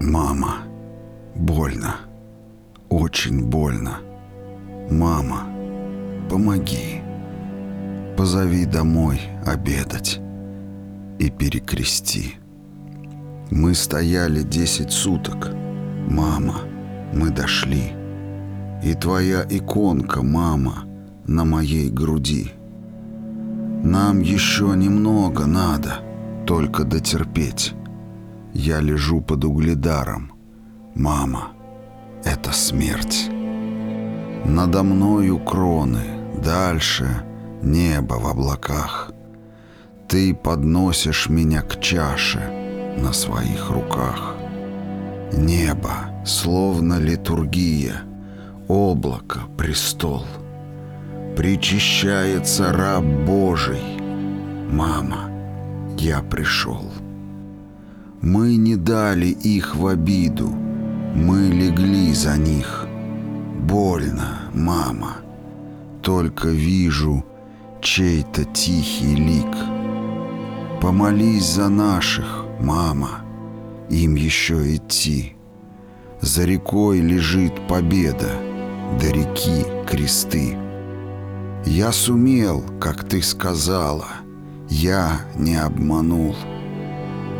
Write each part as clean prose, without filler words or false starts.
Мама, больно. Очень больно. Мама, помоги. Позови домой обедать и перекрести. Мы стояли 10 суток. Мама, мы дошли. И твоя иконка, мама, на моей груди. Нам еще немного надо, только дотерпеть. Я лежу под угледаром. Мама, это смерть. Надо мною кроны, дальше небо в облаках. Ты подносишь меня к чаше на своих руках. Небо, словно литургия, облако, престол. Причащается раб Божий. Мама, я пришел. Мы не дали их в обиду, мы легли за них. Больно, мама, только вижу чей-то тихий лик. Помолись за наших, мама, им еще идти. За рекой лежит победа, до реки кресты. Я сумел, как ты сказала, я не обманул.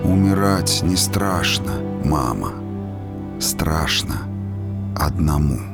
Умирать не страшно, мама, страшно одному.